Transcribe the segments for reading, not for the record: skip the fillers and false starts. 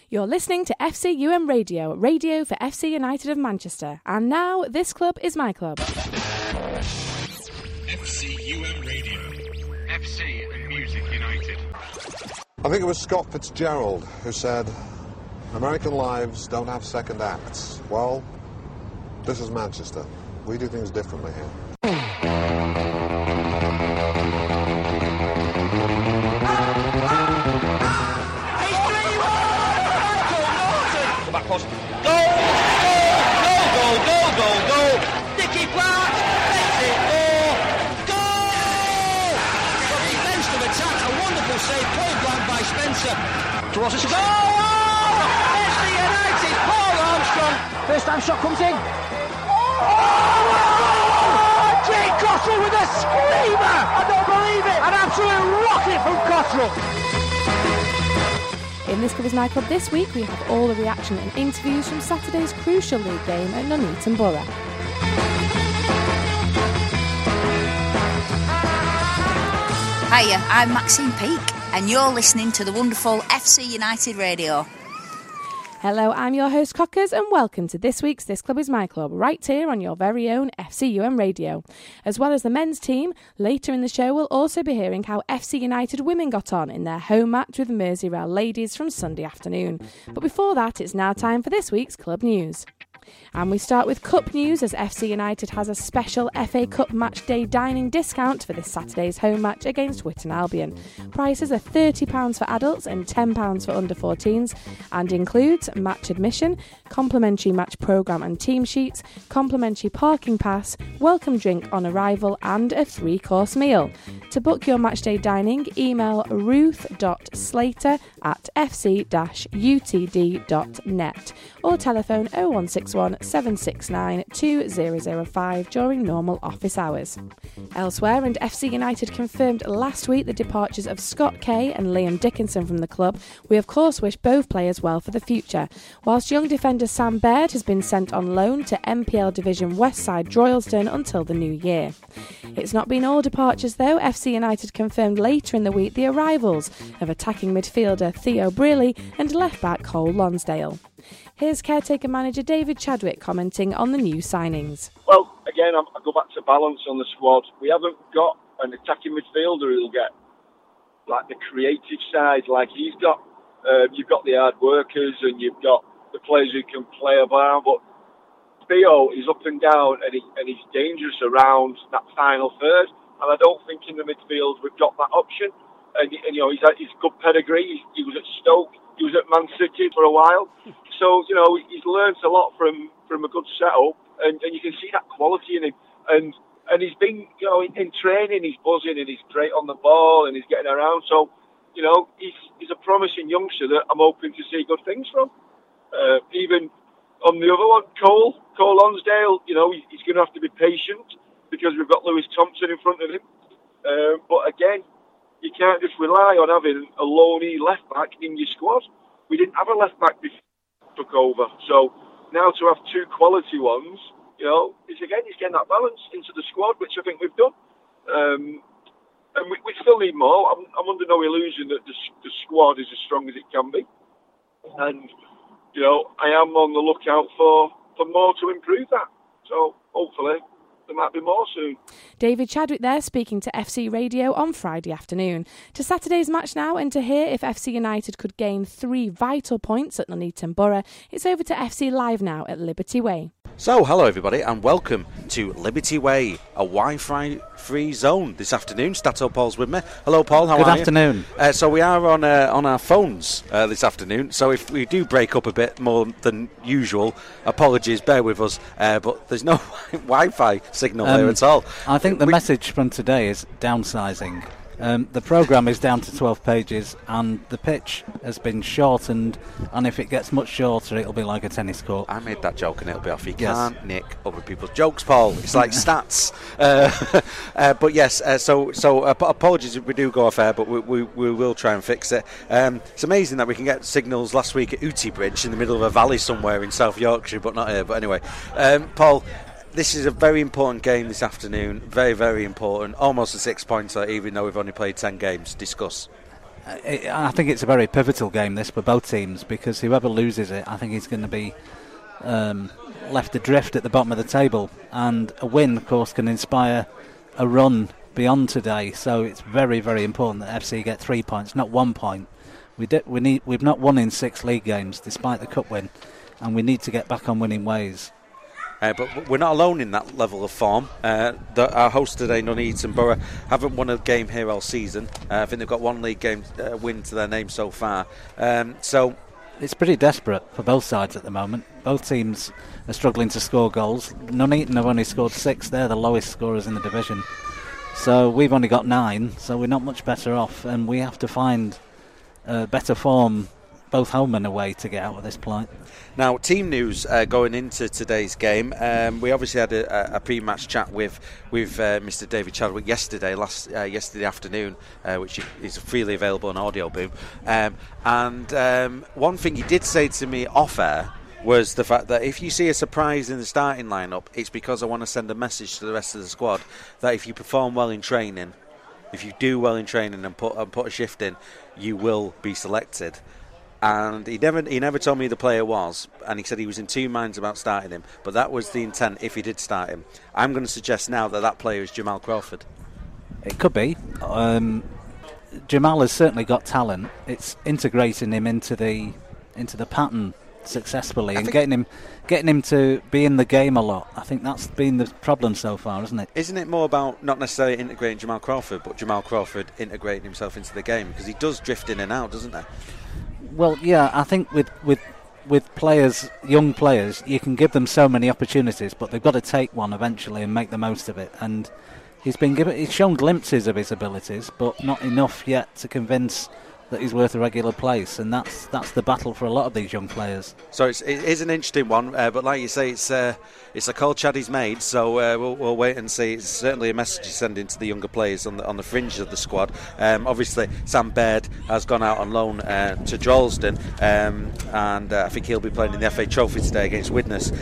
You're listening to FCUM Radio, radio for FC United of Manchester. And now, this club is my club. FCUM Radio. FC and Music United. I think it was Scott Fitzgerald who said, American lives don't have second acts. Well, this is Manchester. We do things differently here. Back post. Goal! Nicky Platt makes it 4. Goal! From defensive attack, a wonderful save, point blank by Spencer. Towards us. Goal! FC United, Paul Armstrong. First time shot comes in. Jake Cottrell with a screamer! I don't believe it! An absolute rocket from Cottrell. In This Club is My Club this week, we have all the reaction and interviews from Saturday's crucial league game at Nuneaton Borough. Hiya, I'm Maxine Peake, and you're listening to the wonderful FC United Radio. Hello, I'm your host Cockers, and welcome to this week's This Club is My Club, right here on your very own FCUM Radio. As well as the men's team, later in the show we'll also be hearing how FC United women got on in their home match with Merseyrail ladies from Sunday afternoon. But before that, it's now time for this week's club news. And we start with Cup news, as FC United has a special FA Cup match day dining discount for this Saturday's home match against Whitton Albion. Prices are £30 for adults and £10 for under 14s, and includes match admission, complimentary match programme and team sheets, complimentary parking pass, welcome drink on arrival and a 3-course meal. To book your match day dining, email ruth.slater@fc-utd.net or telephone 0161 769 2005 during normal office hours. Elsewhere, and FC United confirmed last week the departures of Scott Kay and Liam Dickinson from the club. We of course wish both players well for the future. Whilst young defender Sam Baird has been sent on loan to MPL Division Westside Droylsden until the new year. It's not been all departures though. FC United confirmed later in the week the arrivals of attacking midfielder Theo Brearley and left-back Cole Lonsdale. Here's caretaker manager David Chadwick commenting on the new signings. Well, again, I go back to balance on the squad. We haven't got an attacking midfielder who'll get like the creative side like he's got. You've got the hard workers and you've got the players who can play about, but Theo is up and down and he's dangerous around that final third. And I don't think in the midfield we've got that option. And you know, he's good pedigree. He was at Stoke. He was at Man City for a while. So, you know, he's learned a lot from a good setup, and you can see that quality in him. And he's been, you know, in training, he's buzzing and he's great on the ball and he's getting around. So, you know, he's a promising youngster that I'm hoping to see good things from. Even on the other one, Cole Lonsdale, you know, he's going to have to be patient because we've got Lewis Thompson in front of him. But again, you can't just rely on having a loney left-back in your squad. We didn't have a left-back before we took over. So now to have two quality ones, you know, it's getting that balance into the squad, which I think we've done. And we still need more. I'm under no illusion that the squad is as strong as it can be. And, you know, I am on the lookout for more to improve that. So hopefully there might be more soon. David Chadwick there speaking to FC Radio on Friday afternoon. To Saturday's match now, and to hear if FC United could gain 3 vital points at Nuneaton Borough, it's over to FC Live now at Liberty Way. So, hello everybody and welcome to Liberty Way, a Wi-Fi free zone this afternoon. Stato Paul's with me. Hello Paul, how are you? Good afternoon. So we are on our phones this afternoon, so if we do break up a bit more than usual, apologies, bear with us, but there's no Wi-Fi signal here at all. I think the message from today is downsizing. The programme is down to 12 pages and the pitch has been shortened, and if it gets much shorter it'll be like a tennis court. I made that joke and it'll be off. You can't nick other people's jokes, Paul. It's like stats. But yes, so apologies if we do go off air, but we will try and fix it. It's amazing that we can get signals last week at Ooty Bridge in the middle of a valley somewhere in South Yorkshire, but not here. But anyway, Paul, this is a very important game this afternoon. Very, very important. Almost a 6-pointer, even though we've only played 10 games. Discuss. I think it's a very pivotal game, this, for both teams, because whoever loses it, I think is going to be left adrift at the bottom of the table. And a win, of course, can inspire a run beyond today. So it's very, very important that FC get 3 points, not 1 point. We've not won in 6 league games, despite the cup win, and we need to get back on winning ways. But we're not alone in that level of form. Our hosts today, Nuneaton Borough, haven't won a game here all season. I think they've got 1 league game win to their name so far. So it's pretty desperate for both sides at the moment. Both teams are struggling to score goals. Nuneaton have only scored 6. They're the lowest scorers in the division. So we've only got 9, so we're not much better off, and we have to find better form both home and away to get out of this plight. Now, team news going into today's game. We obviously had a pre-match chat with Mr. David Chadwick yesterday afternoon, which is freely available on Audio Boom. And one thing he did say to me off-air was the fact that if you see a surprise in the starting lineup, it's because I want to send a message to the rest of the squad that if you perform well in training, if you do well in training and put a shift in, you will be selected. And he never told me who the player was, and he said he was in 2 minds about starting him, but that was the intent if he did start him. I'm going to suggest now that player is Jamal Crawford. It could be. Jamal has certainly got talent. It's integrating him into the pattern successfully and getting him to be in the game a lot. I think that's been the problem so far, isn't it? Isn't it more about not necessarily integrating Jamal Crawford, but Jamal Crawford integrating himself into the game? Because he does drift in and out, doesn't he? Well, yeah, I think with players, young players, you can give them so many opportunities, but they've got to take one eventually and make the most of it. And he's shown glimpses of his abilities, but not enough yet to convince that he's worth a regular place, and that's the battle for a lot of these young players. So it is an interesting one, but like you say, it's a call Chaddy's made, so we'll wait and see. It's certainly a message he's sending to the younger players on the fringe of the squad. Obviously, Sam Baird has gone out on loan to Droylsden, and I think he'll be playing in the FA Trophy today against Widnes.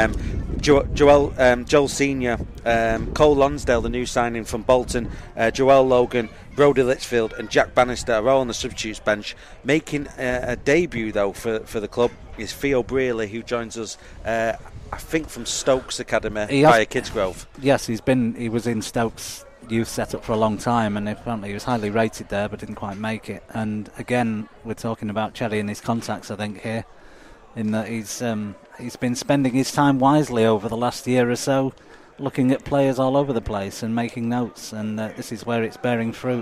Joel Senior, Cole Lonsdale, the new signing from Bolton, Joel Logan, Brody Litchfield and Jack Bannister are all on the substitutes bench. Making a debut though for the club is Theo Brearley, who joins us I think from Stokes Academy via Kidsgrove. Yes, he was in Stokes youth setup for a long time, and apparently he was highly rated there but didn't quite make it. And again, we're talking about Chaddy and his contacts, I think, here, in that he's been spending his time wisely over the last year or so, looking at players all over the place and making notes, and this is where it's bearing fruit.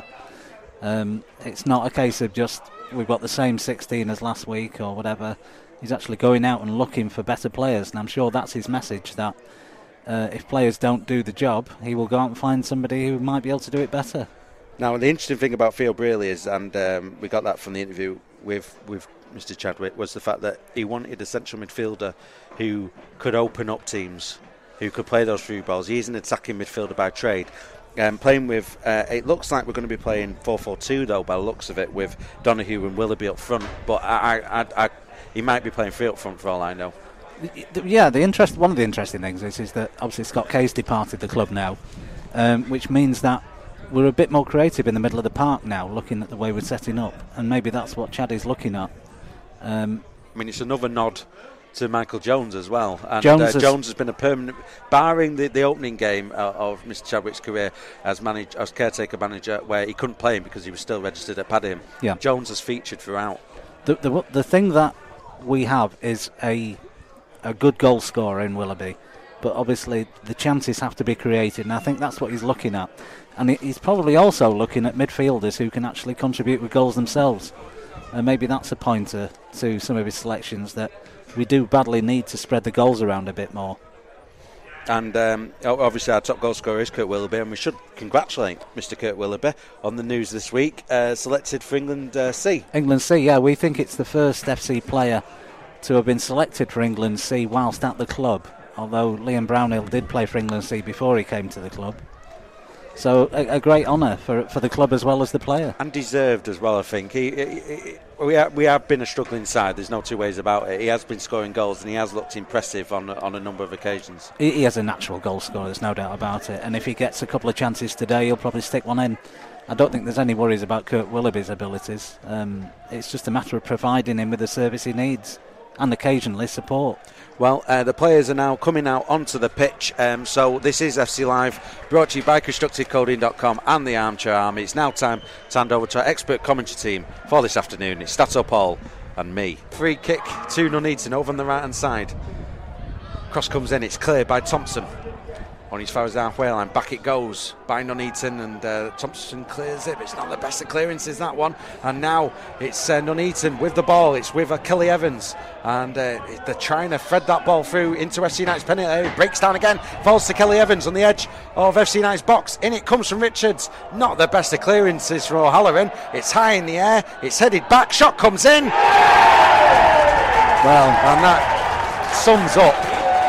It's not a case of just we've got the same 16 as last week or whatever. He's actually going out and looking for better players, and I'm sure that's his message, that if players don't do the job, he will go out and find somebody who might be able to do it better. Now, the interesting thing about Theo Brearley is, and we got that from the interview with Mr. Chadwick, was the fact that he wanted a central midfielder who could open up teams, who could play those through balls. He is an attacking midfielder by trade. Playing with, it looks like we're going to be playing 4-4-2 though, by the looks of it, with Donahue and Willoughby up front. But he might be playing 3 up front for all I know. Yeah, one of the interesting things is that obviously Scott Kay's departed the club now, which means that we're a bit more creative in the middle of the park now, looking at the way we're setting up, and maybe that's what Chaddy's looking at. I mean, it's another nod to Michael Jones as well, and Jones has been a permanent, barring the opening game of Mr. Chadwick's career as caretaker manager, where he couldn't play him because he was still registered at Padiham. Yeah. Jones has featured throughout. The thing that we have is a good goal scorer in Willoughby, but obviously the chances have to be created, and I think that's what he's looking at. And he's probably also looking at midfielders who can actually contribute with goals themselves. And maybe that's a pointer to some of his selections, that we do badly need to spread the goals around a bit more. And obviously our top goal scorer is Kurt Willoughby, and we should congratulate Mr. Kurt Willoughby on the news this week, selected for England C. England C, yeah. We think it's the first FC player to have been selected for England C whilst at the club, although Liam Brownhill did play for England C before he came to the club. So a great honour for the club as well as the player. And deserved as well, I think. We have been a struggling side, there's no two ways about it. He has been scoring goals and he has looked impressive on a number of occasions. He has a natural goal scorer, there's no doubt about it. And if he gets a couple of chances today, he'll probably stick one in. I don't think there's any worries about Kurt Willoughby's abilities. It's just a matter of providing him with the service he needs and occasionally support. Well, the players are now coming out onto the pitch, so this is FC Live, brought to you by ConstructiveCoding.com and the Armchair Army. It's now time to hand over to our expert commentary team for this afternoon. It's Stato Paul and me. Free kick to Nuneaton over on the right-hand side. Cross comes in, it's cleared by Thompson. On his far as the halfway line, back it goes by Nuneaton, and Thompson clears it, but it's not the best of clearances, that one. And now it's Nuneaton with the ball, it's with Kelly Evans, and they're trying to thread that ball through into FC United's penalty area. It breaks down again, falls to Kelly Evans on the edge of FC United's box. In it comes from Richards, not the best of clearances for O'Halloran. It's high in the air, it's headed back, shot comes in. Well, and that sums up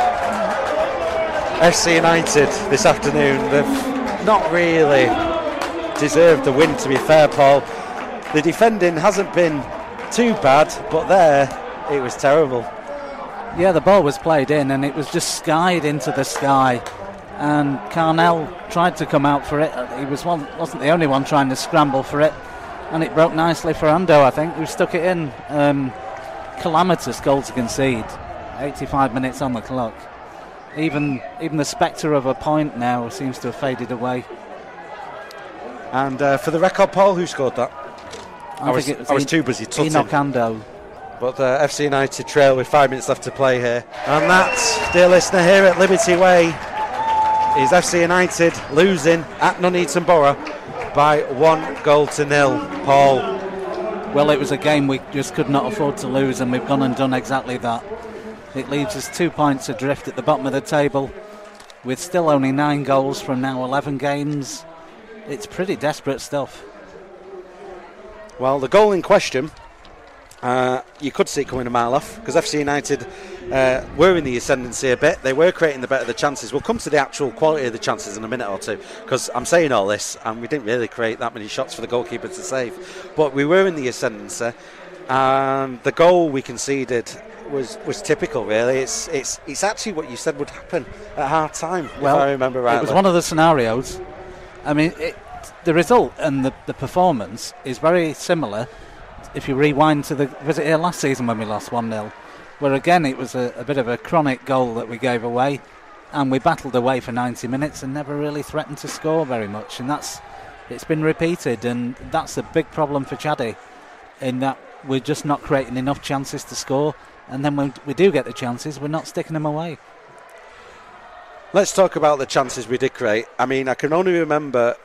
FC United this afternoon. They've not really deserved the win, to be fair, Paul. The defending hasn't been too bad, but there it was terrible. Yeah, the ball was played in and it was just skied into the sky, and Carnell tried to come out for it. He wasn't the only one trying to scramble for it, and it broke nicely for Ando, I think, who stuck it in. Calamitous goal to concede, 85 minutes on the clock. Even the spectre of a point now seems to have faded away. And for the record, Paul, who scored that? I was too busy tutting. Enoch Ando. But FC United trail with 5 minutes left to play here. And that, dear listener, here at Liberty Way is FC United losing at Nuneaton Borough by 1-0. Paul. Well, it was a game we just could not afford to lose, and we've gone and done exactly that. It leaves us 2 points adrift at the bottom of the table with still only 9 goals from now 11 games. It's pretty desperate stuff. Well, the goal in question, you could see it coming a mile off, because FC United were in the ascendancy a bit. They were creating the better of the chances. We'll come to the actual quality of the chances in a minute or two, because I'm saying all this and we didn't really create that many shots for the goalkeeper to save. But we were in the ascendancy, and the goal we conceded was typical, really. It's actually what you said would happen at half time, if I remember rightly. It was one of the scenarios. I mean, the result and the performance is very similar if you rewind to the visit here last season when we lost 1-0, where again it was a bit of a chronic goal that we gave away, and we battled away for 90 minutes and never really threatened to score very much, and it's been repeated, and that's a big problem for Chaddy, in that we're just not creating enough chances to score. And then when we do get the chances, we're not sticking them away. Let's talk about the chances we did create. I mean, I can only remember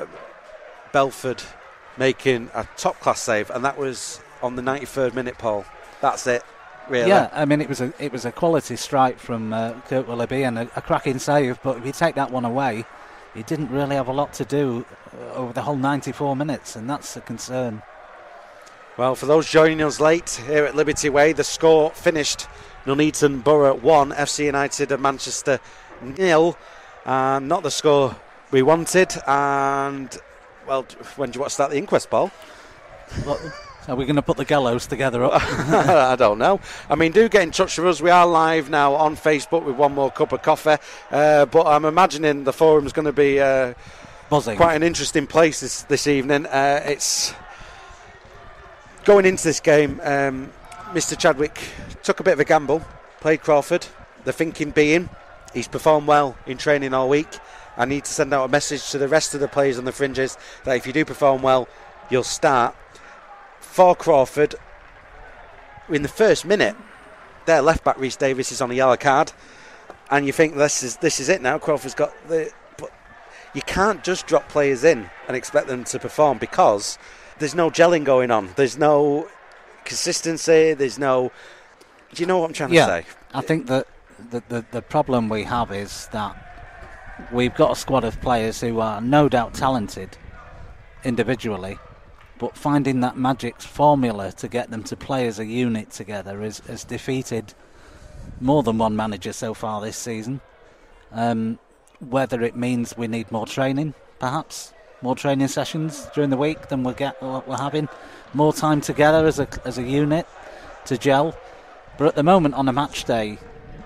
Belford making a top-class save, and that was on the 93rd minute, Paul. That's it, really. Yeah, I mean, it was a quality strike from Kurt Willoughby and a cracking save, but if you take that one away, he didn't really have a lot to do over the whole 94 minutes, and that's a concern. Well, for those joining us late here at Liberty Way, the score finished Nuneaton Borough 1, FC United of Manchester 0. Not the score we wanted. And, well, when do you want to start the inquest, Paul? Well, are we going to put the gallows together up? I don't know. I mean, do get in touch with us. We are live now on Facebook with one more cup of coffee. But I'm imagining the forum's going to be buzzing. Quite an interesting place this evening. It's... Going into this game, Mr. Chadwick took a bit of a gamble, played Crawford. The thinking being, he's performed well in training all week. I need to send out a message to the rest of the players on the fringes that if you do perform well, you'll start. For Crawford, in the first minute, their left-back Rhys Davis is on a yellow card. And you think this is it now, Crawford's got the... But you can't just drop players in and expect them to perform, because... there's no gelling going on. There's no consistency. There's no... Do you know what I'm trying to say? I think that the problem we have is that we've got a squad of players who are no doubt talented individually, but finding that magic formula to get them to play as a unit together has defeated more than one manager so far this season. Whether it means we need more training perhaps. More training sessions during the week than we're having. More time together as a unit to gel. But at the moment on a match day,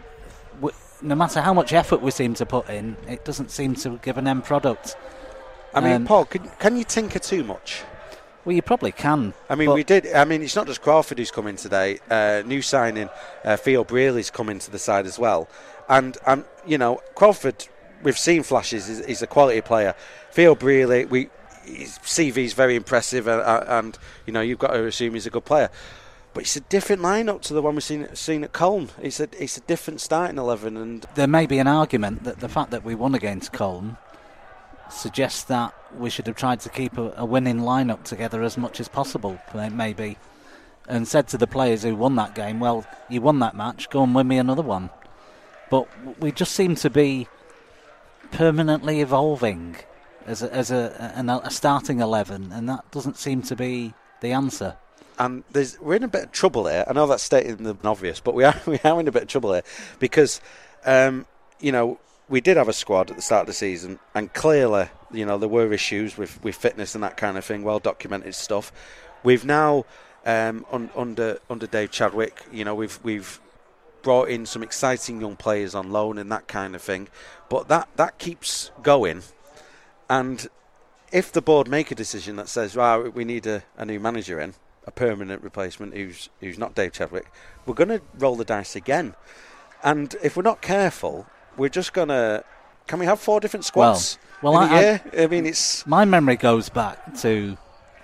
no matter how much effort we seem to put in, it doesn't seem to give an end product. I mean, Paul, can you tinker too much? Well, you probably can. I mean, we did. I mean, it's not just Crawford who's come in today. New signing, Theo Brearley's come into the side as well. And you know, Crawford, we've seen flashes. He's a quality player. Theo Brearley, his CV's very impressive, and you know, you've got to assume he's a good player. But it's a different lineup to the one we've seen at Colne. It's a different starting 11, and there may be an argument that the fact that we won against Colne suggests that we should have tried to keep a winning lineup together as much as possible, maybe, and said to the players who won that game, well, you won that match, go and win me another one. But we just seem to be permanently evolving as a starting 11, and that doesn't seem to be the answer. And we're in a bit of trouble here. I know that's stating the obvious, but we are in a bit of trouble here because, you know, we did have a squad at the start of the season, and clearly, you know, there were issues with fitness and that kind of thing, well documented stuff. We've now under Dave Chadwick, you know, we've brought in some exciting young players on loan and that kind of thing, but that keeps going. And if the board make a decision that says, right, we need a new manager in, a permanent replacement who's not Dave Chadwick, we're going to roll the dice again. And if we're not careful, we're just going to... Can we have 4 different squads in a year? I mean, it's... My memory goes back to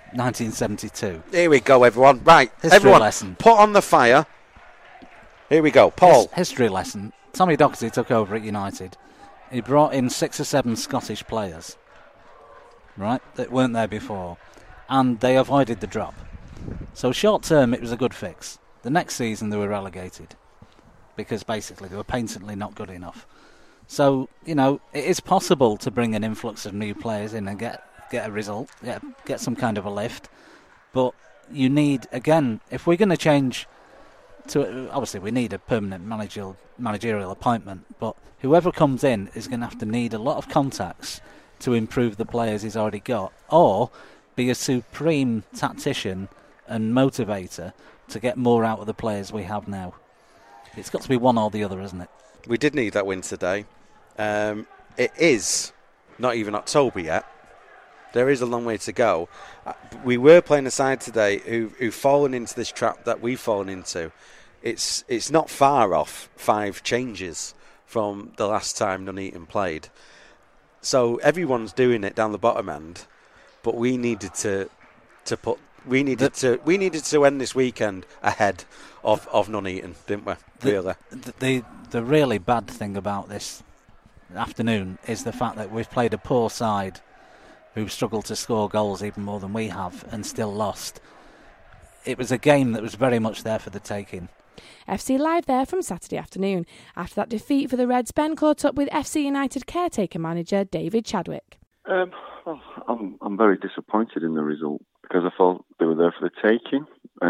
1972. Here we go, everyone. Right, History lesson. Put on the fire. Here we go. Paul. History lesson. Tommy Docherty took over at United. He brought in 6 or 7 Scottish players, right, that weren't there before, and they avoided the drop. So short term, it was a good fix. The next season, they were relegated because basically they were patently not good enough. So, you know, it is possible to bring an influx of new players in and get a result, get some kind of a lift. But you need, again, if we're going to change to, obviously we need a permanent managerial appointment, but whoever comes in is going to have to need a lot of contacts to improve the players he's already got, or be a supreme tactician and motivator to get more out of the players we have now. It's got to be one or the other, isn't it? We did need that win today. It is not even October yet. There is a long way to go. We were playing a side today who've fallen into this trap that we've fallen into. It's not far off 5 changes from the last time Nuneaton played. So everyone's doing it down the bottom end, but we needed to end this weekend ahead of Nuneaton, didn't we? Really. The really bad thing about this afternoon is the fact that we've played a poor side who've struggled to score goals even more than we have and still lost. It was a game that was very much there for the taking. FC Live there from Saturday afternoon. After that defeat for the Reds, Ben caught up with FC United caretaker manager David Chadwick. Well, I'm very disappointed in the result because I thought they were there for the taking.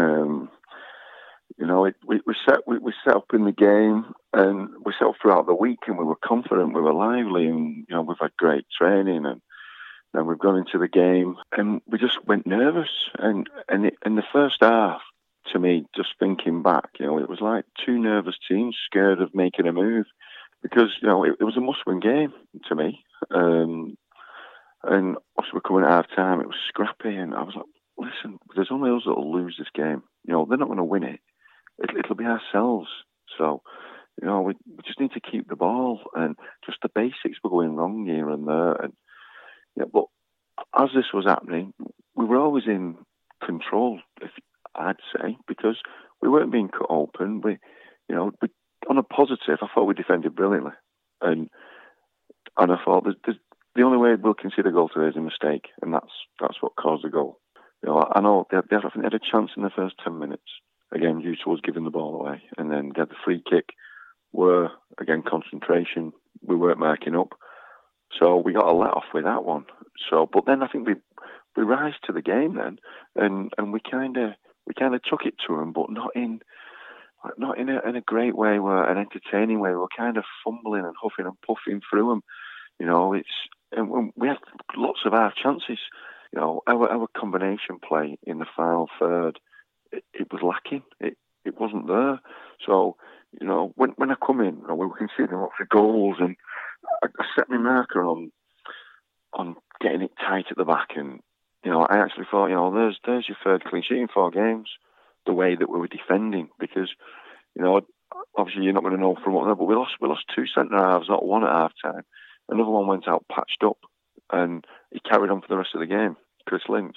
You know, we set up in the game and we set up throughout the week, and we were confident, we were lively, and you know, we've had great training, and then we've gone into the game and we just went nervous. And in the first half, to me, just thinking back, you know, it was like 2 nervous teams scared of making a move because, you know, it was a must-win game to me. And obviously we're coming at half-time, it was scrappy, and I was like, listen, there's only us that will lose this game. You know, they're not going to win it. It'll be ourselves. So, you know, we just need to keep the ball, and just the basics were going wrong here and there. And yeah, but as this was happening, we were always in control, I'd say, because we weren't being cut open. We on a positive, I thought we defended brilliantly, and I thought the only way we'll concede a goal today is a mistake, and that's what caused the goal. You know, I know they had a chance in the first 10 minutes, again due to us giving the ball away, and then they had the free kick, where again concentration, we weren't marking up, so we got a let off with that one. So, but then I think we rise to the game then, and we kind of took it to them, but not in a great way, an entertaining way. We were kind of fumbling and huffing and puffing through them. You know, and we had lots of half chances. You know, our combination play in the final third, it was lacking. It wasn't there. So, you know, when I come in, you know, we were conceding lots of goals, and I set my marker on getting it tight at the back. And, you know, I actually thought, you know, there's your third clean sheet in 4 games, the way that we were defending. Because, you know, obviously you're not going to know from what, but we lost 2 centre halves, not one at half time. Another one went out patched up, and he carried on for the rest of the game, Chris Lynch,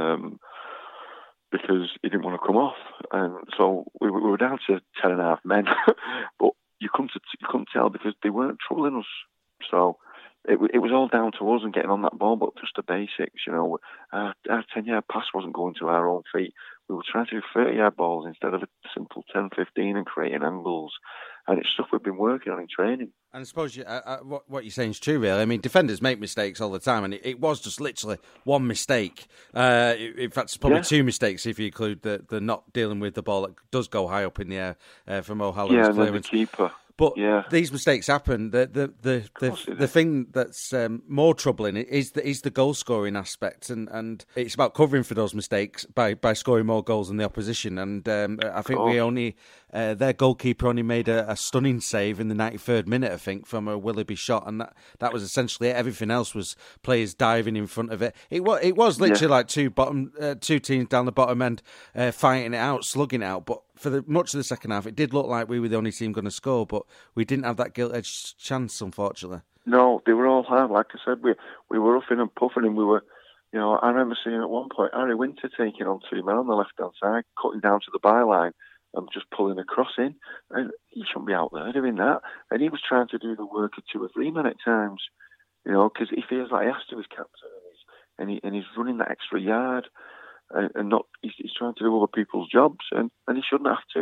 because he didn't want to come off. And so we were down to 10.5 men, but you couldn't tell because they weren't troubling us. So it was all down to us and getting on that ball, but just the basics, you know. Our 10-yard pass wasn't going to our own feet. We were trying to do 30-yard balls instead of a simple 10-15 and creating angles. And it's stuff we've been working on in training. And I suppose what you're saying is true, really. I mean, defenders make mistakes all the time, and it was just literally one mistake. In fact, it's probably 2 mistakes if you include the not dealing with the ball that does go high up in the air from O'Halloran's clearance. The keeper. But these mistakes happen. The thing that's more troubling is the goal scoring aspect, and it's about covering for those mistakes by scoring more goals than the opposition. And I think their goalkeeper only made a stunning save in the 93rd minute, I think, from a Willoughby shot, and that was essentially it. Everything else was players diving in front of it. It was literally like two teams down the bottom end fighting it out, slugging it out, but for much of the second half, it did look like we were the only team going to score, but we didn't have that gilt-edged chance, unfortunately. No, they were all hard. Like I said, we were roughing and puffing, and we were, you know, I remember seeing at one point Harry Winter taking on 2 men on the left-hand side, cutting down to the byline and just pulling a cross in. And he shouldn't be out there doing that. And he was trying to do the work at 2 or 3 men at times, you know, because he feels like he has to his captain, and he's running that extra yard. And not, he's trying to do other people's jobs, and he shouldn't have to.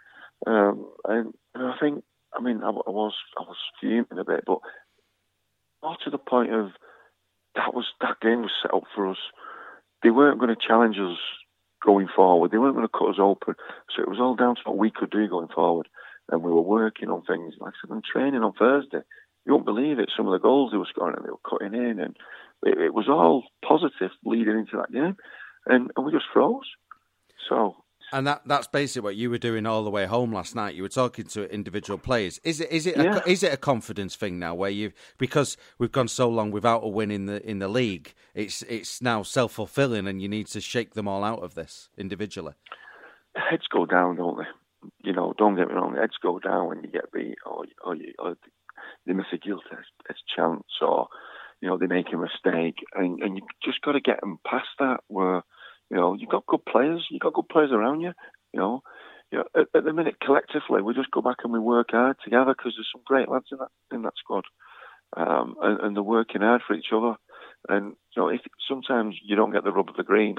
And I think, I mean, I was fuming a bit, but more to the point of that game was set up for us. They weren't going to challenge us going forward. They weren't going to cut us open. So it was all down to what we could do going forward. And we were working on things, like I said, on training on Thursday. You won't believe it, some of the goals they were scoring and they were cutting in, and it was all positive leading into that game. And we just froze. So, and that's basically what you were doing all the way home last night. You were talking to individual players. Is it a confidence thing now, where because we've gone so long without a win in the league, it's now self-fulfilling, and you need to shake them all out of this individually? Heads go down, don't they? You know, don't get me wrong. Heads go down when you get beat, or they miss a guilt edged chance, or you know they make a mistake, and you just got to get them past that. Where you know, you've got good players. You've got good players around you. You know, at the minute, collectively, we just go back and we work hard together, because there's some great lads in that squad, and they're working hard for each other. And you know, if sometimes you don't get the rub of the green.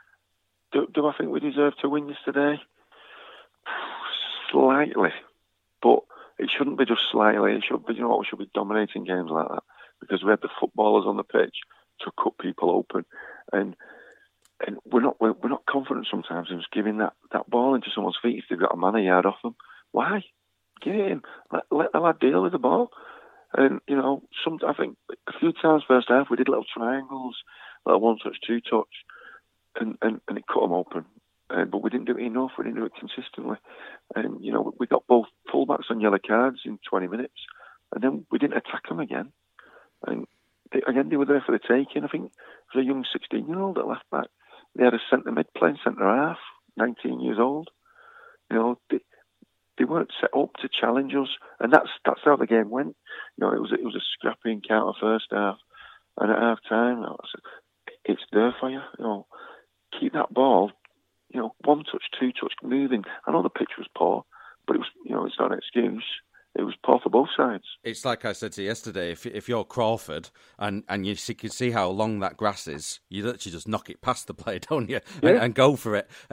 Do I think we deserve to win yesterday? Slightly, but it shouldn't be just slightly. It should be, you know what, we should be dominating games like that, because we had the footballers on the pitch to cut people open, and we're not confident sometimes in just giving that ball into someone's feet if they've got a man a yard off them. Why? Give it him. Let the lad deal with the ball. And you know, I think a few times first half we did little triangles, little 1-touch, 2-touch, and it cut them open. But we didn't do it enough. We didn't do it consistently. And you know, we got both fullbacks on yellow cards in 20 minutes, and then we didn't attack them again. And they were there for the taking. I think it was a young 16-year-old at left back. They had a centre mid playing centre half, 19 years old. You know, they weren't set up to challenge us, and that's how the game went. You know, it was a scrappy encounter first half, and at half time, I said, it's there for you. You know, keep that ball. You know, 1-touch, 2-touch, moving. I know the pitch was poor, but it was, you know, it's not an excuse. It was poor for both sides. It's like I said to you yesterday, if you're Crawford and you can see how long that grass is, you literally just knock it past the player, don't you? Yeah. And go for it.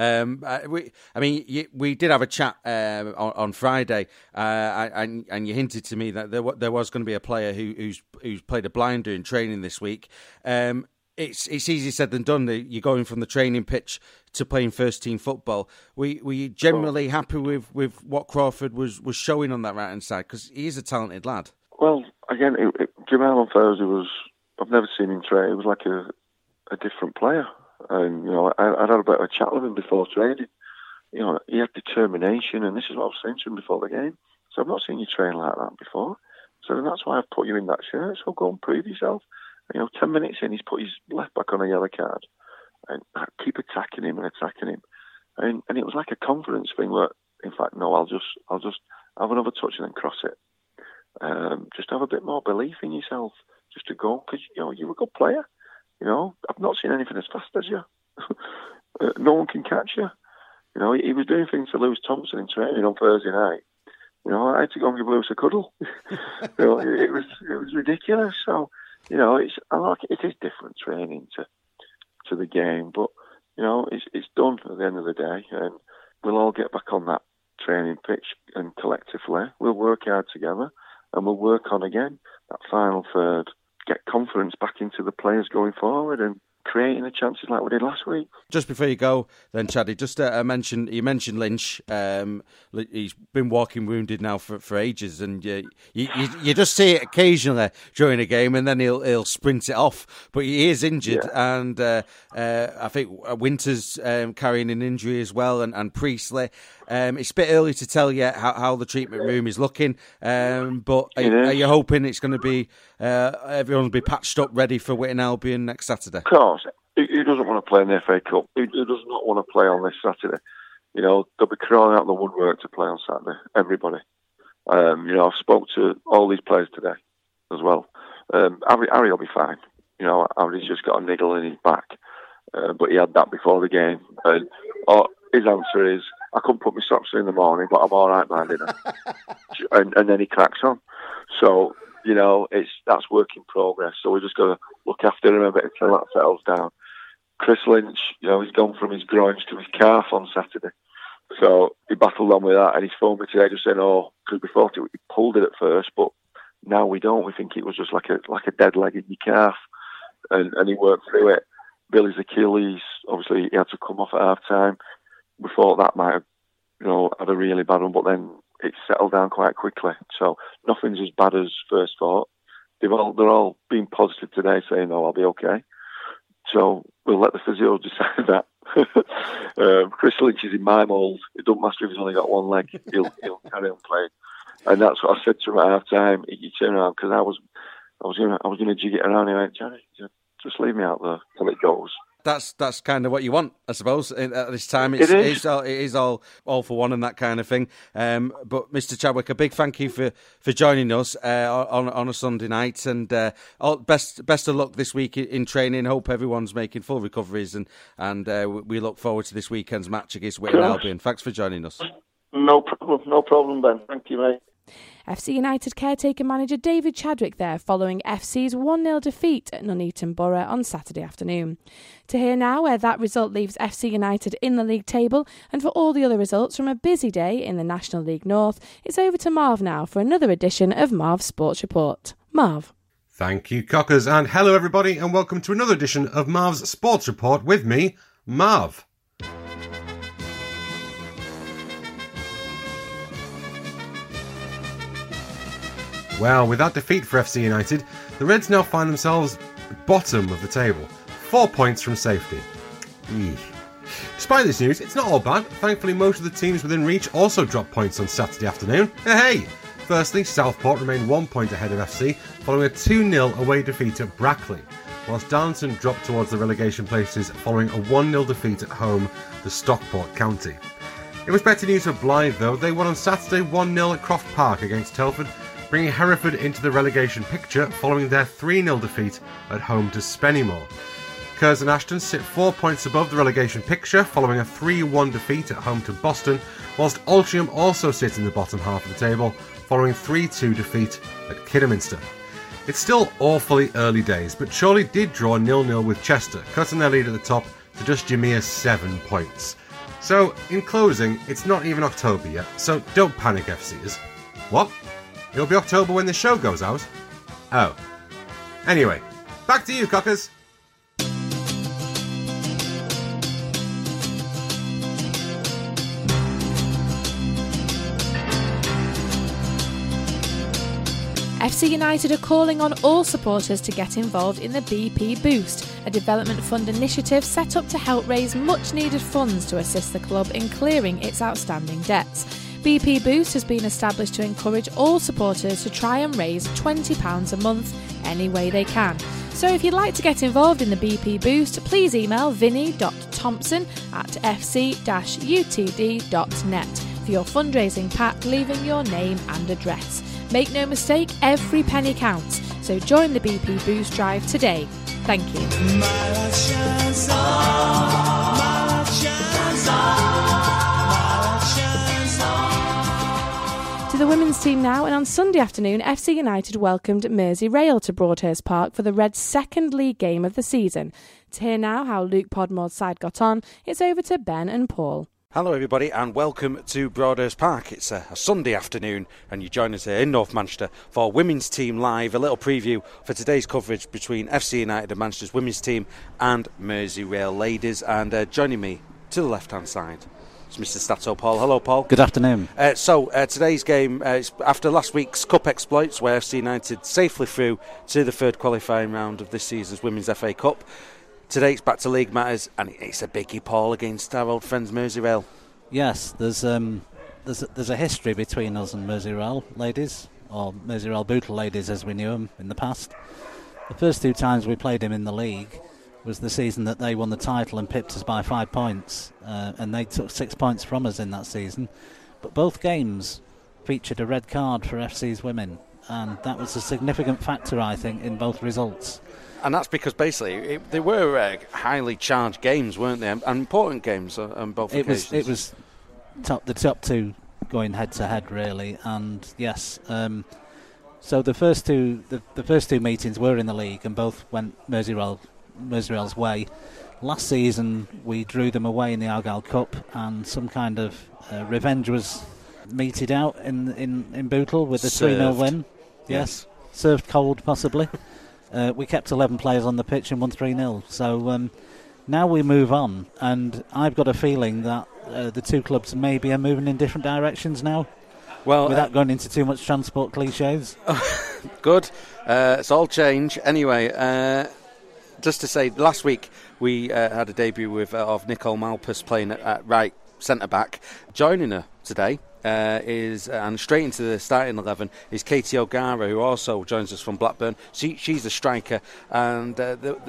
We did have a chat on Friday, and you hinted to me that there was going to be a player who's played a blinder in training this week. It's easier said than done. You're going from the training pitch to playing first team football. Were you generally happy with what Crawford was showing on that right hand side? Because he is a talented lad. Well, again, Jamal on Thursday was I've never seen him train. He was like a different player. And, you know, I'd had a bit of a chat with him before training. You know, he had determination, and this is what I was saying to him before the game. So I've not seen you train like that before. So that's why I've put you in that shirt. So go and prove yourself. And, you know, 10 minutes in, he's put his left back on a yellow card. And I keep attacking him. And it was like a confidence thing where, in fact, no, I'll just have another touch and then cross it. Just have a bit more belief in yourself, just to go, because, you know, you're a good player. You know, I've not seen anything as fast as you. No one can catch you. You know, he was doing things to Lewis Thompson in training on Thursday night. You know, I had to go and give Lewis a cuddle. You know, it was ridiculous. So, you know, it is different training to the game, but, you know, it's done at the end of the day, and we'll all get back on that training pitch, and collectively we'll work hard together, and we'll work on again that final third, get confidence back into the players going forward, and creating the chances like we did last week. Just before you go, then, Chaddy, just you mentioned Lynch. He's been walking wounded now for ages, and you just see it occasionally during a game, and then he'll sprint it off. But he is injured, and I think Winters carrying an injury as well, and Priestley. It's a bit early to tell yet how the treatment room is looking, but are you hoping it's going to be everyone will be patched up, ready for Witton Albion next Saturday? Of course. Who doesn't want to play in the FA Cup? Who does not want to play on this Saturday? You know, they'll be crawling out the woodwork to play on Saturday. Everybody. You know, I've spoke to all these players today as well. Harry will be fine. You know, Harry's just got a niggle in his back, but he had that before the game. And his answer is, I couldn't put my socks in the morning, but I'm all right by dinner. and then he cracks on. So, you know, that's work in progress. So we just got to look after him a bit until that settles down. Chris Lynch, you know, he's gone from his groins to his calf on Saturday. So he battled on with that, and he's phoned me today just saying, because we thought he pulled it at first, but now we don't. We think it was just like a dead leg in your calf, and he worked through it. Billy's Achilles, obviously he had to come off at half-time. We thought that might have, you know, had a really bad one, but then it settled down quite quickly. So nothing's as bad as first thought. They're all being positive today, saying, I'll be okay. So we'll let the physio decide that. Chris Lynch is in my mould. It doesn't matter if he's only got one leg. He'll carry on playing. And that's what I said to him at half-time. He turned around, because I was going to jig it around. He went, Johnny, just leave me out there till it goes. That's kind of what you want, I suppose, at this time. It is all for one and that kind of thing. But Mr. Chadwick, a big thank you for joining us on a Sunday night, and best of luck this week in training. Hope everyone's making full recoveries, and we look forward to this weekend's match against Witton Albion. Thanks for joining us. No problem, Ben. Thank you, mate. FC United caretaker manager David Chadwick there, following FC's 1-0 defeat at Nuneaton Borough on Saturday afternoon. To hear now where that result leaves FC United in the league table, and for all the other results from a busy day in the National League North, it's over to Marv now for another edition of Marv's Sports Report. Marv. Thank you, Cockers, and hello everybody, and welcome to another edition of Marv's Sports Report with me, Marv. Well, with that defeat for FC United, the Reds now find themselves bottom of the table, 4 points from safety. Eesh. Despite this news, it's not all bad. Thankfully, most of the teams within reach also dropped points on Saturday afternoon. Hey! Firstly, Southport remained 1 point ahead of FC, following a 2-0 away defeat at Brackley, whilst Darlington dropped towards the relegation places following a 1-0 defeat at home to Stockport County. It was better news for Blythe, though. They won on Saturday 1-0 at Croft Park against Telford, bringing Hereford into the relegation picture following their 3-0 defeat at home to Spennymoor. Curzon Ashton sit 4 points above the relegation picture following a 3-1 defeat at home to Boston, whilst Altrincham also sit in the bottom half of the table following 3-2 defeat at Kidderminster. It's still awfully early days, but Chorley did draw 0-0 with Chester, cutting their lead at the top to just a mere 7 points. So, in closing, it's not even October yet, so don't panic, FCers. What? It'll be October when the show goes out? Oh. Anyway, back to you, Cockers. FC United are calling on all supporters to get involved in the BP Boost, a development fund initiative set up to help raise much needed funds to assist the club in clearing its outstanding debts. BP Boost has been established to encourage all supporters to try and raise £20 a month any way they can. So if you'd like to get involved in the BP Boost, please email vinny.thompson@fc-utd.net for your fundraising pack, leaving your name and address. Make no mistake, every penny counts. So join the BP Boost drive today. Thank you. To the women's team now, and on Sunday afternoon, FC United welcomed Merseyrail to Broadhurst Park for the Reds' second league game of the season. To hear now how Luke Podmore's side got on, it's over to Ben and Paul. Hello everybody and welcome to Broadhurst Park. It's a Sunday afternoon and you join us here in North Manchester for Women's Team Live, a little preview for today's coverage between FC United and Manchester's women's team and Merseyrail ladies. And joining me to the left hand side is Mr. Stato Paul. Hello Paul. Good afternoon. Today's game is after last week's cup exploits where FC United safely through to the third qualifying round of this season's Women's FA Cup. Today it's back to league matters, and it's a biggie, Paul, against our old friends Merseyrail. Yes, there's a history between us and Merseyrail ladies, or Merseyrail Bootle ladies as we knew them in the past. The first two times we played them in the league was the season that they won the title and pipped us by 5 points, and they took 6 points from us in that season. But both games featured a red card for FC's women, and that was a significant factor, I think, in both results. And that's because basically they were highly charged games, weren't they? And important games on both occasions. It was the top two going head to head, really. And yes, so the first two meetings were in the league, and both went Merseyrail's way. Last season we drew them away in the Argyle Cup, and some kind of revenge was meted out in Bootle with the 3-0 win. Yes, served cold possibly. We kept 11 players on the pitch and won 3-0. So now we move on, and I've got a feeling that the two clubs maybe are moving in different directions now. Well, without going into too much transport cliches. Good. It's all change. Anyway, just to say, last week we had a debut of Nicole Malpas playing at right centre-back. Joining her today and straight into the starting 11 is Katie O'Gara, who also joins us from Blackburn. She's a striker, and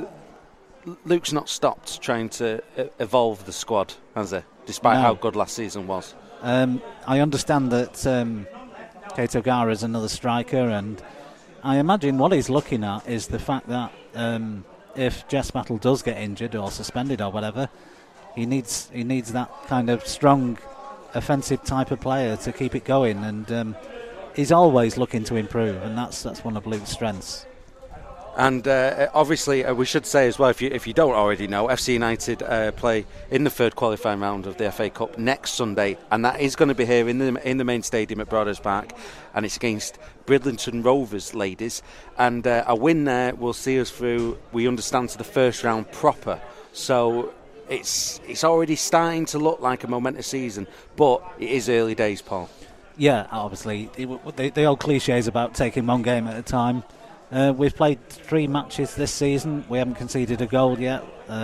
Luke's not stopped trying to evolve the squad, has he? Despite how good last season was. I understand that Katie O'Gara is another striker, and I imagine what he's looking at is the fact that if Jess Battle does get injured or suspended or whatever, he needs that kind of strong offensive type of player to keep it going, and he's always looking to improve, and that's one of Luke's strengths. And obviously we should say as well, if you don't already know, FC United play in the third qualifying round of the FA Cup next Sunday, and that is going to be here in the main stadium at Broadhurst Park, and it's against Bridlington Rovers ladies, and a win there will see us through, we understand, to the first round proper. So it's already starting to look like a momentous season, but it is early days, Paul. Yeah, obviously. The old cliches about taking one game at a time. We've played 3 matches this season. We haven't conceded a goal yet.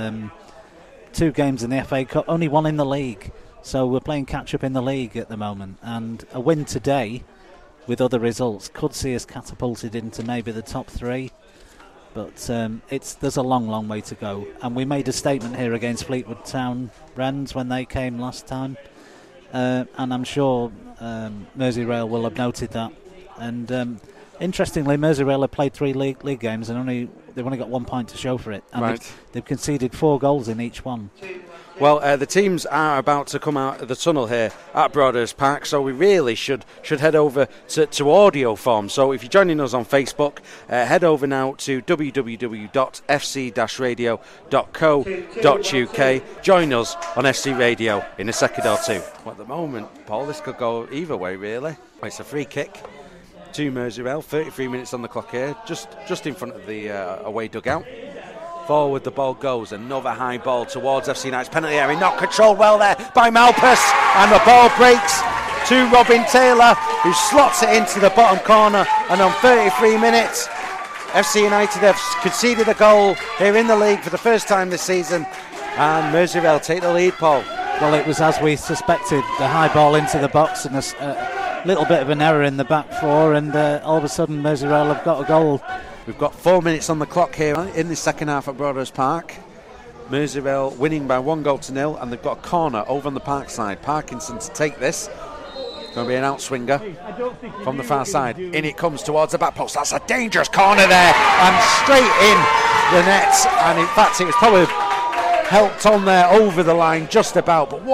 2 games in the FA Cup, only 1 in the league. So we're playing catch-up in the league at the moment. And a win today with other results could see us catapulted into maybe the top 3. But there's a long, long way to go. And we made a statement here against Fleetwood Town Wrens when they came last time. And I'm sure Merseyrail will have noted that. And interestingly, Merseyrail have played 3 league games and they've only got 1 point to show for it. And right. They've conceded 4 goals in each one. Well, the teams are about to come out of the tunnel here at Broadhurst Park, so we really should head over to audio form. So if you're joining us on Facebook, head over now to www.fc-radio.co.uk. Join us on FC Radio in a second or two. Well, at the moment, Paul, this could go either way, really. It's a free kick to Merseyrail, 33 minutes on the clock here, just in front of the away dugout. Forward the ball goes, another high ball towards FC United's penalty area, not controlled well there by Malpas, and the ball breaks to Robin Taylor, who slots it into the bottom corner. And on 33 minutes, FC United have conceded a goal here in the league for the first time this season, and Merseyrail take the lead, Paul. Well, it was as we suspected, the high ball into the box and a little bit of an error in the back four, and all of a sudden Merseyrail have got a goal. We've got 4 minutes on the clock here in the second half at Broadhurst Park. Merseyrail winning by 1-0, and they've got a corner over on the park side. Parkinson to take this. Going to be an outswinger from the far side. In it comes towards the back post. That's a dangerous corner there, and straight in the net. And in fact, it was probably helped on there over the line just about. But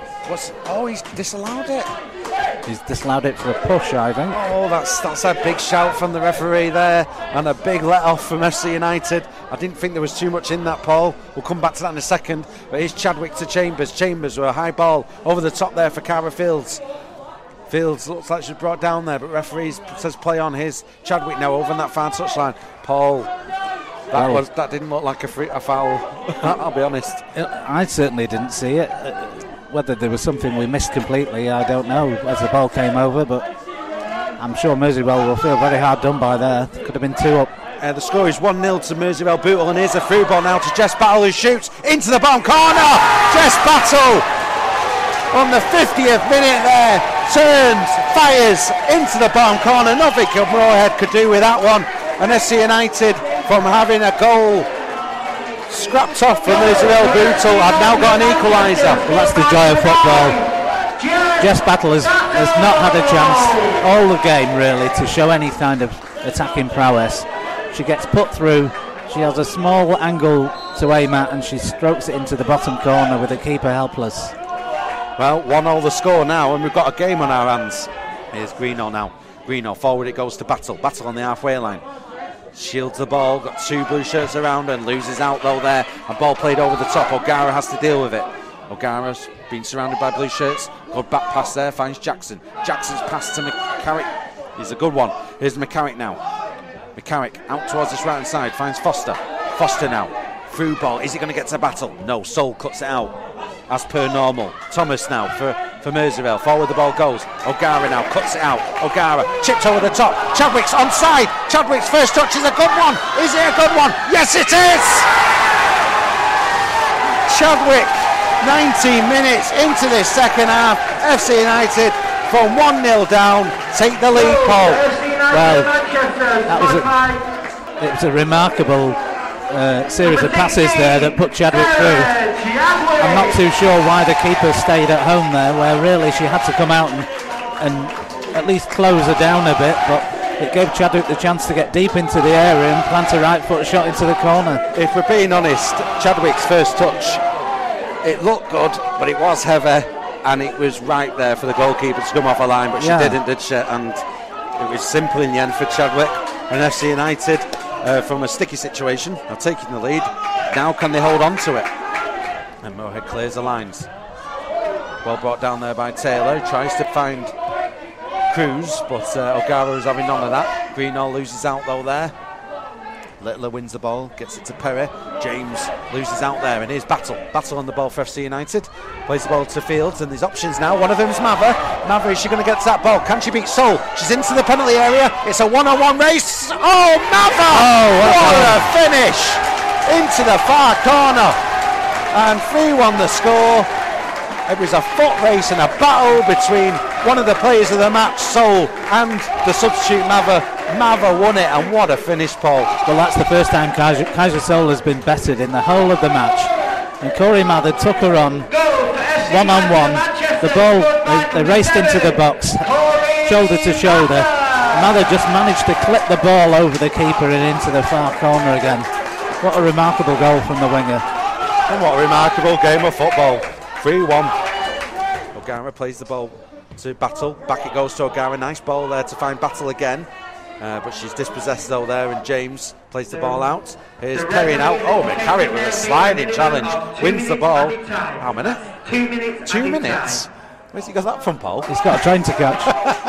he's disallowed it. He's disallowed it for a push, I think. Oh, that's a big shout from the referee there, and a big let-off from FC United. I didn't think there was too much in that, Paul. We'll come back to that in a second. But here's Chadwick to Chambers. Chambers with a high ball over the top there for Cara Fields. Fields looks like she's brought down there, but referee says play on. Here's Chadwick now over on that far touchline. Paul, that didn't look like a foul. I'll be honest. I certainly didn't see it. Whether there was something we missed completely, I don't know, as the ball came over, but I'm sure Merseyrail will feel very hard done by there. Could have been 2 up. The score is 1-0 to Merseyrail Bootle, and here's a through ball now to Jess Battle, who shoots into the bottom corner. Jess Battle on the 50th minute there, turns, fires into the bottom corner. Nothing Moorhead could do with that one, and FC United, from having a goal scrapped off from Merseyrail Bootle, have now got an equaliser. Well, that's the joy of football. Jess Battle has not had a chance all the game really to show any kind of attacking prowess. She gets put through, she has a small angle to aim at, and she strokes it into the bottom corner with the keeper helpless. Well, 1-0 the score now, and we've got a game on our hands. Here's Greenough now. Greenough forward, it goes to Battle. Battle on the halfway line. Shields the ball, got 2 blue shirts around, and loses out though there. A ball played over the top. O'Gara has to deal with it. O'Gara's been surrounded by blue shirts. Good back pass there, finds Jackson. Jackson's pass to McCarrick. He's a good one. Here's McCarrick now. McCarrick out towards this right hand side, finds Foster. Foster now. Through ball, is he going to get to Battle? No, Sol cuts it out as per normal. Thomas now for Merseyrail. Forward the ball goes. O'Gara now cuts it out. O'Gara chipped over the top. Chadwick's onside. Chadwick's first touch is a good one. Is it a good one? Yes, it is! Chadwick, 19 minutes into this second half. FC United from 1-0 down take the lead, Paul. Well, it was a remarkable series of passes there that put Chadwick through. I'm not too sure why the keeper stayed at home there, where really she had to come out and at least close her down a bit, but it gave Chadwick the chance to get deep into the area and plant a right foot shot into the corner. If we're being honest, Chadwick's first touch, it looked good, but it was heavy, and it was right there for the goalkeeper to come off a line, but she didn't, did she? And it was simple in the end for Chadwick. And FC United, from a sticky situation, are taking the lead. Now can they hold on to it? And Moorhead clears the lines. Well brought down there by Taylor, tries to find Cruz, but O'Gara is having none of that. Greenall loses out though there. Littler wins the ball, gets it to Perry. James loses out there, and here's Battle. Battle on the ball for FC United. Plays the ball to Fields, and there's options now. One of them's Mather. Mather, is she going to get to that ball? Can she beat Sol? She's into the penalty area. It's a one-on-one race. Oh, Mather! Oh, what a finish! Into the far corner. And 3-1 the score. It was a foot race and a battle between one of the players of the match, Sol, and the substitute Mather. Mather won it, and what a finish, Paul. Well, that's the first time Kaiser Sol has been bettered in the whole of the match. And Corey Mather took her on one-on-one. The ball, they raced into the box, shoulder to shoulder. Mather just managed to clip the ball over the keeper and into the far corner again. What a remarkable goal from the winger. And what a remarkable game of football. 3-1. O'Gara plays the ball to Battle. Back it goes to O'Gara. Nice ball there to find Battle again. But she's dispossessed though there, and James plays the ball out. Here's Perry now. Oh, McCarrick with a sliding challenge. Wins the ball. How many? 2 minutes. 2 minutes? Where's he got that from, Paul? He's got a train to catch.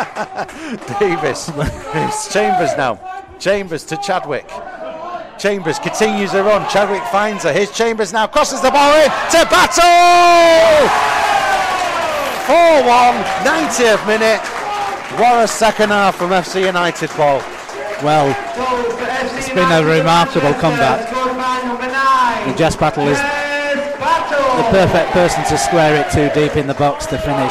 Davis. It's Chambers now. Chambers to Chadwick. Chambers continues the run. Chadwick finds her. Here's Chambers now. Crosses the ball in to Battle! 4-1, 90th minute. What a second half from FC United, Paul. Well, it's been a remarkable comeback. And Jess Battle is the perfect person to square it to deep in the box to finish.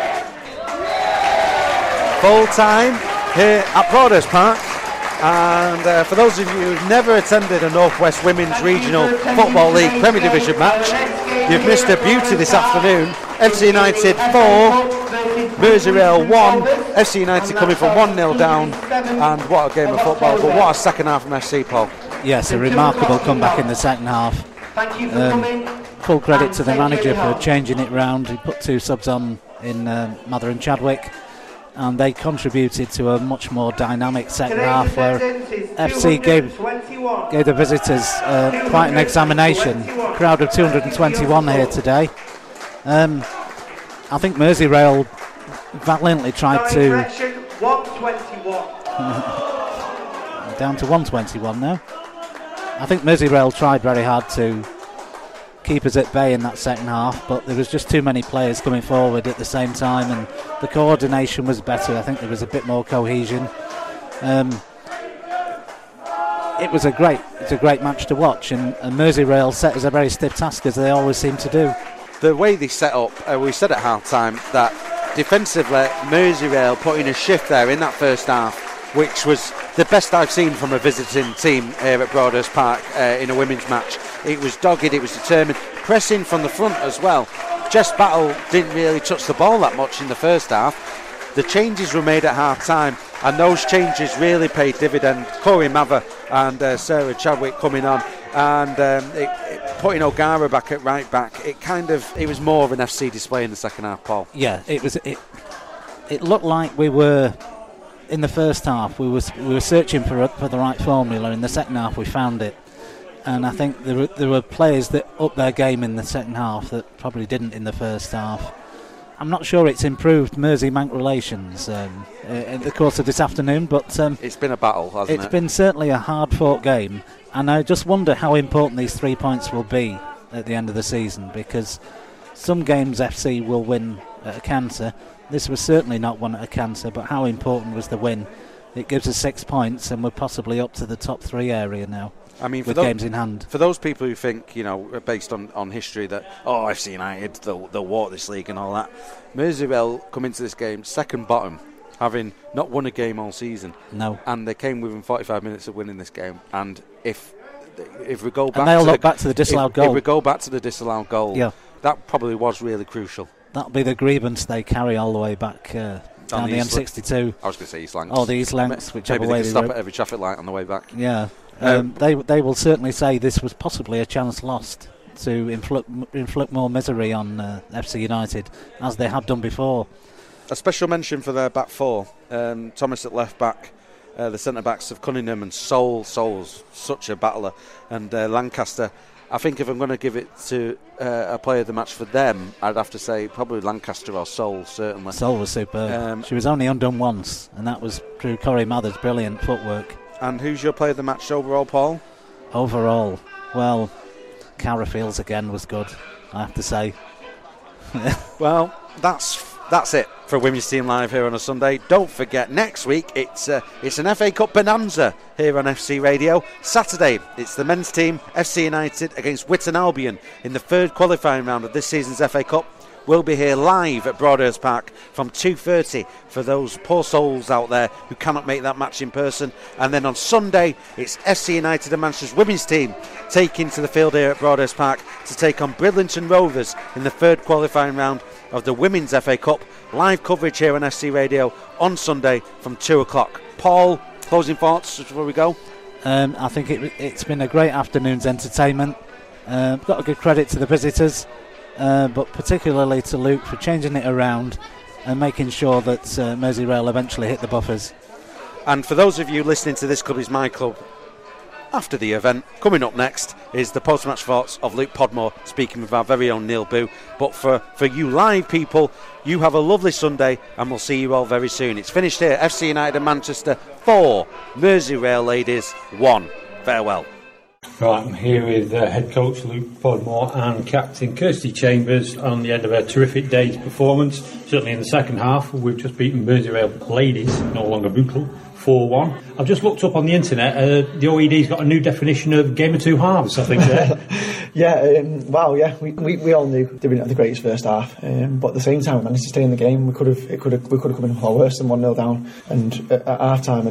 Full time here at Broadhurst Park. And for those of you who've never attended a North West Women's Regional Football League Premier Division match, you've missed a beauty this afternoon. FC United 4, Merseyrail 1. FC United coming from 1-0 down, and what a game of football, but what a second half from FC, Paul. Yes, a remarkable comeback in the second half. Full credit to the manager for changing it round. He put 2 subs on in Mather and Chadwick, and they contributed to a much more dynamic second half where FC gave the visitors quite an examination. Crowd of 221 here today. I think Merseyrail valiantly tried to... down to 121 now. I think Merseyrail tried very hard to keep us at bay in that second half, but there was just too many players coming forward at the same time, and the coordination was better. I think there was a bit more cohesion. It was a great match to watch, and Merseyrail set us a very stiff task, as they always seem to do. The way they set up, we said at half time that defensively Merseyrail put in a shift there in that first half, which was the best I've seen from a visiting team here at Broadhurst Park in a women's match. It was dogged, it was determined, pressing from the front as well. Jess Battle didn't really touch the ball that much in the first half. The changes were made at half time, and those changes really paid dividend. Corey Mather and Sarah Chadwick coming on, and putting O'Gara back at right back. It was more of an FC display in the second half, Paul. Yeah, it looked like we were in the first half. We were searching for the right formula. In the second half, we found it, and I think there were players that upped their game in the second half that probably didn't in the first half. I'm not sure it's improved Mersey-Manc relations in the course of this afternoon, but it's been a battle, hasn't it? It's been certainly a hard-fought game, and I just wonder how important these 3 points will be at the end of the season, because some games FC will win at a canter. This was certainly not one at a canter, but how important was the win? It gives us 6 points, and we're possibly up to the top 3 area now. I mean, with games in hand. For those people who think, based on history, that FC United they'll walk this league and all that, Merseyrail come into this game second bottom, having not won a game all season. No, and they came within 45 minutes of winning this game. And if we go back, and they'll look back to the disallowed goal. If we go back to the disallowed goal, yeah, that probably was really crucial. That'll be the grievance they carry all the way back down the M62. I was going to say East Lancs. Oh, the East Lancs, whichever maybe way they they stop go. At every traffic light on the way back. Yeah. They will certainly say this was possibly a chance lost to inflict more misery on FC United, as they have done before. A special mention for their back four. Thomas at left back, the centre backs of Cunningham and Souls, such a battler, and Lancaster. I think if I'm going to give it to a player of the match for them, I'd have to say probably Lancaster or Soul, certainly. Soul was superb. She was only undone once, and that was through Corey Mather's brilliant footwork. And who's your player of the match overall, Paul? Overall, well, Cara Fields again was good, I have to say. Well, that's it for Women's Team Live here on a Sunday. Don't forget, next week it's an FA Cup bonanza here on FC Radio. Saturday, it's the men's team, FC United, against Whitton Albion in the third qualifying round of this season's FA Cup. We'll be here live at Broadhurst Park from 2:30 for those poor souls out there who cannot make that match in person. And then on Sunday, it's FC United and Manchester's women's team taking to the field here at Broadhurst Park to take on Bridlington Rovers in the third qualifying round of the Women's FA Cup. Live coverage here on FC Radio on Sunday from 2 o'clock. Paul, closing thoughts before we go? I think it's been a great afternoon's entertainment. Got a good credit to the visitors. But particularly to Luke for changing it around and making sure that Merseyrail eventually hit the buffers. And for those of you listening to This Club Is My Club after the event, coming up next is the post-match thoughts of Luke Podmore speaking with our very own Neil Boo. But for you live people, you have a lovely Sunday and we'll see you all very soon. It's finished here. FC United and Manchester 4, Merseyrail ladies 1. Farewell. Right, I'm here with head coach Luke Podmore and captain Kirsty Chambers on the end of a terrific day's performance. Certainly in the second half, we've just beaten Merseyrail Ladies, no longer Bootle, 4-1. I've just looked up on the internet, the OED's got a new definition of game of two halves, I think. We all knew they didn't have the greatest first half, but at the same time we managed to stay in the game. We could have come in a lot worse than 1-0 down, and at half time we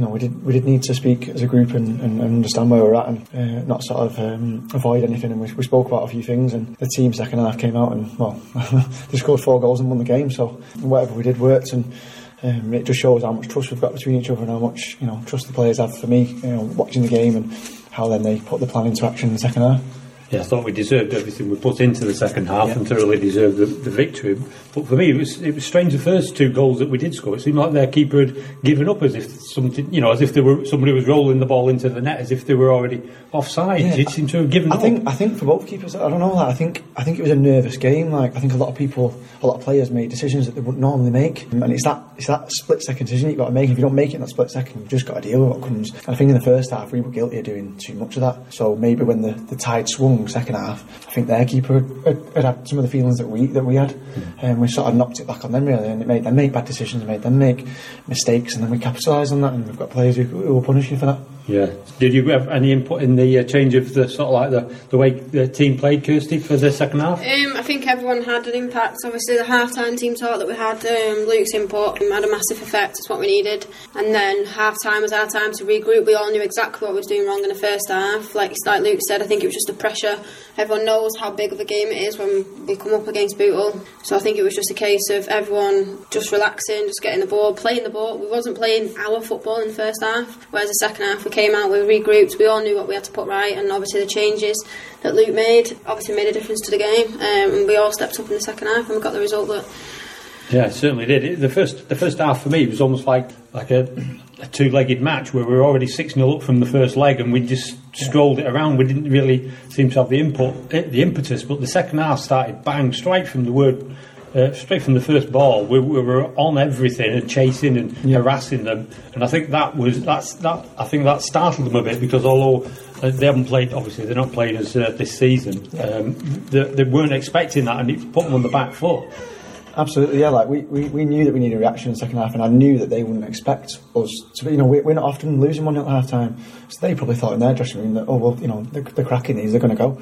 did need to speak as a group and understand where we're at and not sort of avoid anything, and we spoke about a few things, and the team second half came out and they scored 4 goals and won the game, so whatever we did worked, and it just shows how much trust we've got between each other and how much trust the players have for me watching the game, and how then they put the plan into action in the second half. Yeah, I thought we deserved everything we put into the second half and thoroughly deserved the victory. But for me, it was strange the first 2 goals that we did score. It seemed like their keeper had given up, as if something, as if somebody was rolling the ball into the net, as if they were already offside. Yeah, it seemed to have given up. I think for both keepers, I don't know. I think it was a nervous game. I think a lot of players made decisions that they wouldn't normally make, and it's that split second decision you've got to make. If you don't make it in that split second, you've just got to deal with what comes. And I think in the first half we were guilty of doing too much of that. So maybe when the tide swung second half, I think their keeper had some of the feelings that we had, and we sort of knocked it back on them really, and it made them make bad decisions, made them make mistakes, and then we capitalised on that, and we've got players who will punish you for that. Yeah. Did you have any input in the change of the sort of like the way the team played, Kirsty, for the second half? I think everyone had an impact. Obviously, the half-time team talk that we had, Luke's input had a massive effect. It's what we needed. And then half-time was our time to regroup. We all knew exactly what we was doing wrong in the first half. Like Luke said, I think it was just the pressure. Everyone knows how big of a game it is when we come up against Bootle. So I think it was just a case of everyone just relaxing, just getting the ball, playing the ball. We wasn't playing our football in the first half, whereas the second half we came out, we regrouped, we all knew what we had to put right, and obviously the changes that Luke made obviously made a difference to the game, and we all stepped up in the second half and we got the result that... Yeah, it certainly did. The first half for me was almost like a two-legged match where we were already 6-0 up from the first leg, and we just strolled it around. We didn't really seem to have the impetus, but the second half started bang straight from straight from the first ball. We were on everything and chasing and harassing them, and I think that startled them a bit, because although they haven't played, obviously they're not played as this season, they weren't expecting that, and it put them on the back foot. Absolutely, yeah. We knew that we needed a reaction in the second half, and I knew that they wouldn't expect us to. We're not often losing 1-0 at half time, so they probably thought in their dressing room that they're cracking these, they're going to go.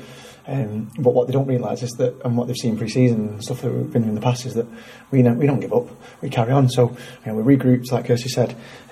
But what they don't realise is that, and what they've seen pre-season and stuff that we've been in the past, is that we don't give up, we carry on. So we regrouped, like Kirsty said,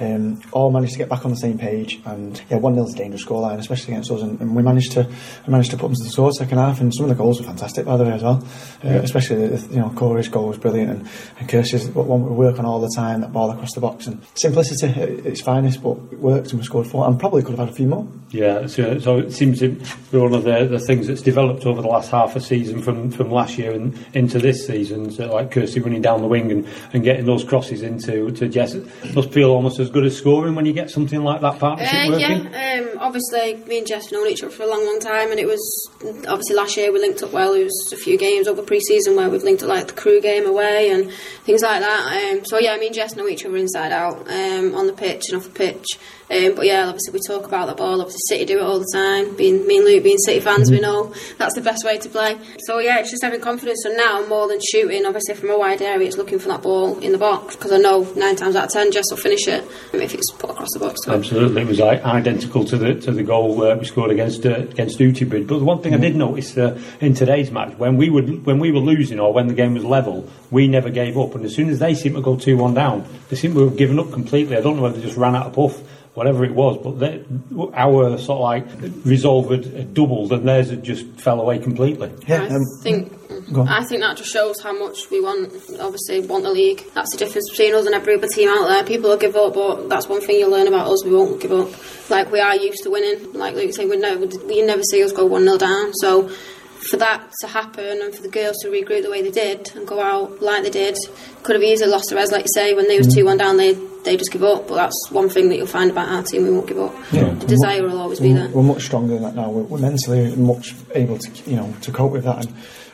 all managed to get back on the same page, and 1-0 is a dangerous scoreline, especially against us, and we managed to put them to the sword second half, and some of the goals were fantastic, by the way, as well. Especially Corey's goal was brilliant, and Kirsty's one we work on all the time, that ball across the box, and simplicity at its finest, but it worked, and we scored 4, and probably could have had a few more. Yeah, so it seems to be one of the things that's developed over the last half a season from last year and into this season, so like Kirsty running down the wing and getting those crosses into Jess. It must feel almost as good as scoring when you get something like that partnership working. Obviously me and Jess have known each other for a long time, and it was obviously last year we linked up well. There was a few games over pre-season where we've linked up, like the Crew game away and things like that. Me and Jess know each other inside out, on the pitch and off the pitch. Obviously we talk about the ball. Obviously City do it all the time. Me and Luke being City fans, we know that's the best way to play. So it's just having confidence. So now, more than shooting, obviously from a wide area, it's looking for that ball in the box, because I know 9 times out of 10 Jess will finish it if it's put across the box. Absolutely, it was identical to the goal we scored against Utibrid. But the one thing I did notice in today's match, when we were losing or when the game was level, we never gave up. And as soon as they seemed to go 2-1 down, they seemed to have given up completely. I don't know whether they just ran out of puff, whatever it was, but our sort of like resolve had doubled, and theirs had just fell away completely. I think that just shows how much we want the league. That's the difference between us and every other team out there. People will give up, but that's one thing you'll learn about us: we won't give up. Like, we are used to winning. Like Luke said, we never see us go 1-0 down. So for that to happen, and for the girls to regroup the way they did and go out like they did, could have easily lost the res, like you say. When they was 2-1 down, they just give up. But that's one thing that you'll find about our team: we won't give up. The desire will always be there. We're much stronger than that now. We're mentally much able to cope with that, and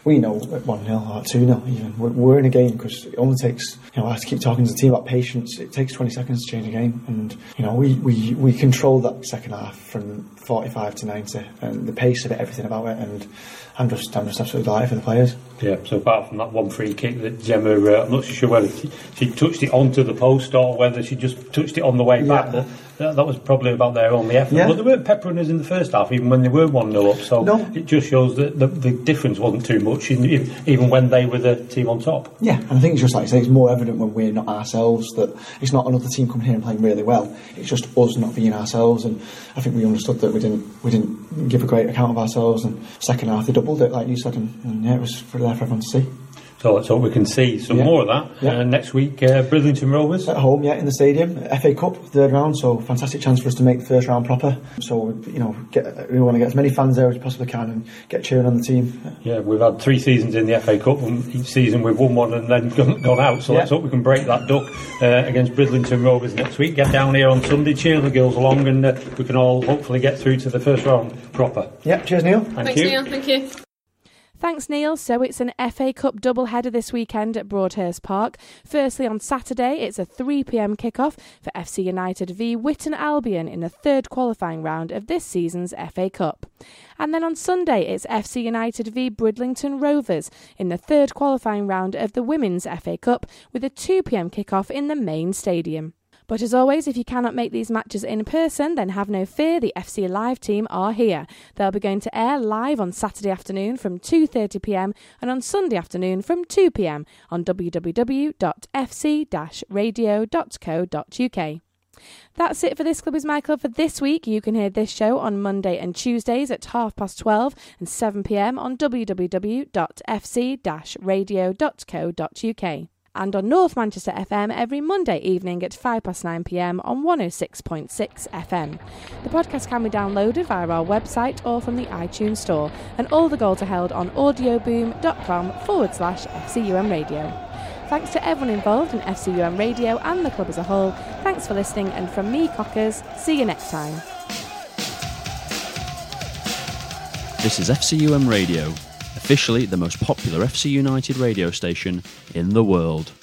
we know at 1-0 or 2-0 even, we're in a game because it only takes, I have to keep talking to the team about patience. It takes 20 seconds to change a game, and we control that second half from 45 to 90, and the pace of it, everything about it, and I'm just absolutely delighted for the players. Yeah, so apart from that one free kick that Gemma, I'm not so sure whether she touched it onto the post or whether she just touched it on the way back, but that was probably about their only effort. But they weren't peppering us in the first half, even when they were 1-0 up, so it just shows that the difference wasn't too much, even when they were the team on top. Yeah, and I think it's just like I say, it's more evident when we're not ourselves, that it's not another team coming here and playing really well, it's just us not being ourselves, and I think we understood that we didn't give a great account of ourselves, and second half they doubled it, like you said, and it was there for everyone to see. So let's hope we can see some more of that next week. Bridlington Rovers at home, in the stadium. FA Cup, third round, so fantastic chance for us to make the first round proper. So we want to get as many fans there as we possibly can and get cheering on the team. Yeah, we've had 3 seasons in the FA Cup, and each season we've won one and then gone out. So let's hope we can break that duck against Bridlington Rovers next week. Get down here on Sunday, cheer the girls along, and we can all hopefully get through to the first round proper. Yeah, cheers, Neil. Thanks, Neil. Thank you. Thanks, Neil. So it's an FA Cup doubleheader this weekend at Broadhurst Park. Firstly, on Saturday, it's a 3 p.m. kick-off for FC United v Witton Albion in the third qualifying round of this season's FA Cup. And then on Sunday, it's FC United v Bridlington Rovers in the third qualifying round of the Women's FA Cup with a 2 p.m. kick-off in the main stadium. But as always, if you cannot make these matches in person, then have no fear, the FC Live team are here. They'll be going to air live on Saturday afternoon from 2:30 p.m. and on Sunday afternoon from 2 p.m. on www.fc-radio.co.uk. That's it for This Club Is My Club for this week. You can hear this show on Monday and Tuesdays at 12:30 and 7 p.m. on www.fc-radio.co.uk. And on North Manchester FM every Monday evening at 9:05 p.m. on 106.6 FM. The podcast can be downloaded via our website or from the iTunes Store, and all the goals are held on audioboom.com/FCUM Radio. Thanks to everyone involved in FCUM Radio and the club as a whole. Thanks for listening, and from me, Cockers, see you next time. This is FCUM Radio, officially the most popular FC United radio station in the world.